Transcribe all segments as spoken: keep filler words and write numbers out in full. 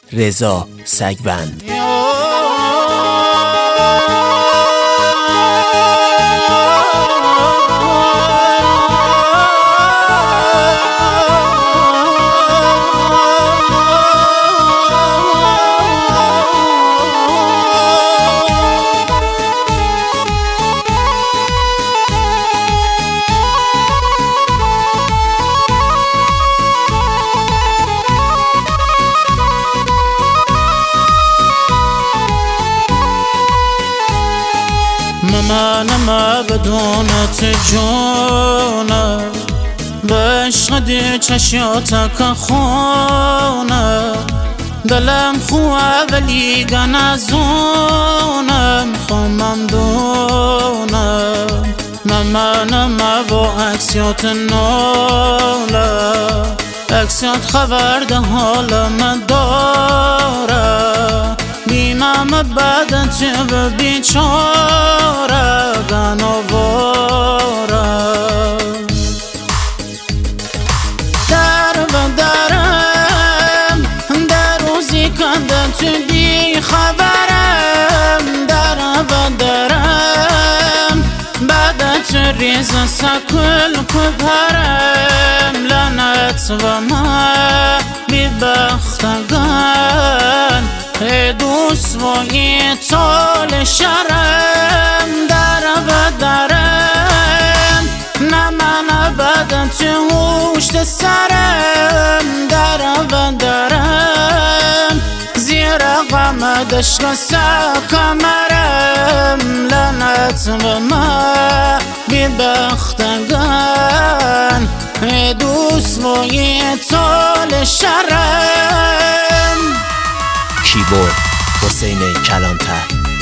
رضا سگوند. من ما بدونت جونه بعشق دی چشیاتک خونه دلم خواه ولی گنازونم خمم دونم من ما با اکسیات نوله اکسیات خبر ده حالم داره بیمم بدت به بیچاره گناواره در و درم در روزی کنده تو بی خبرم در و درم بدت ریز سکل کبرم لعنت و ما بی بختگان ای دوست و ای طال شرم در و درم نه من بدت هوشت سرم در و درم زیر غم دشت سکمرم لعنت و ما بی بختگان ای دوست و ای طال شرم. کیبورد حسین کلانتر.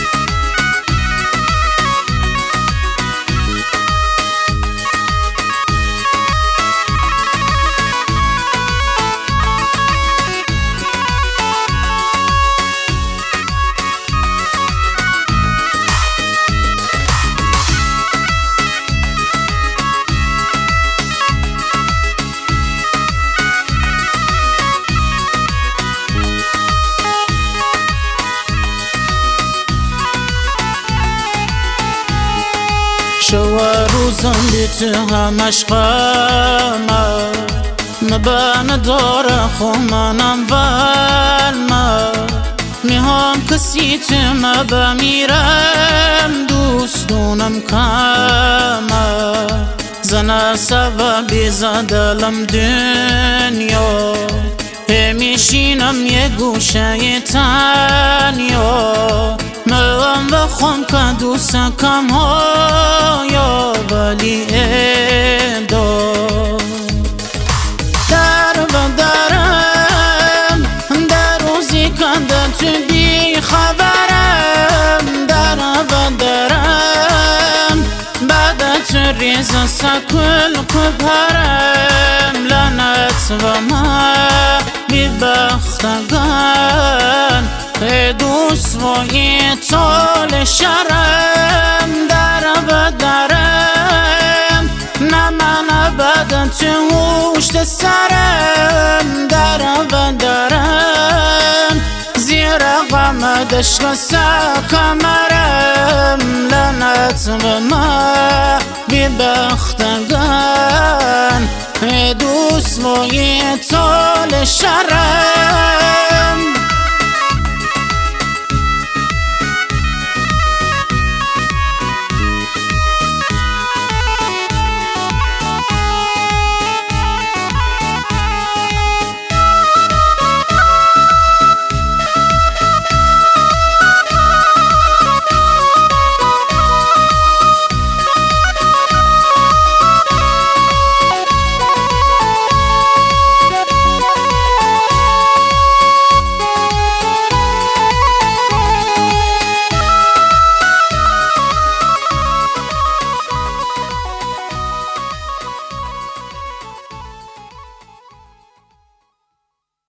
شو روزم بیت همش غمه نبان داره خمانم ولمه میهم کسی تمه بمیرم دوستونم کمه زنه سببی زدلم دنیا همیشینم یه گوشه تنیا من و خم که دوستکم ها ولی ایدو در و درم در روزی کنده تو بی خبرم در و درم بدت ریز سکل کبرم لعنت و ما بی بختگان ای دوست و ای طال شرم در و درم نه من بدت هوشت سرم در و درم زیر غم دشت سکمرم لعنت و ما بی بختگان ای دوست و ای طال شرم.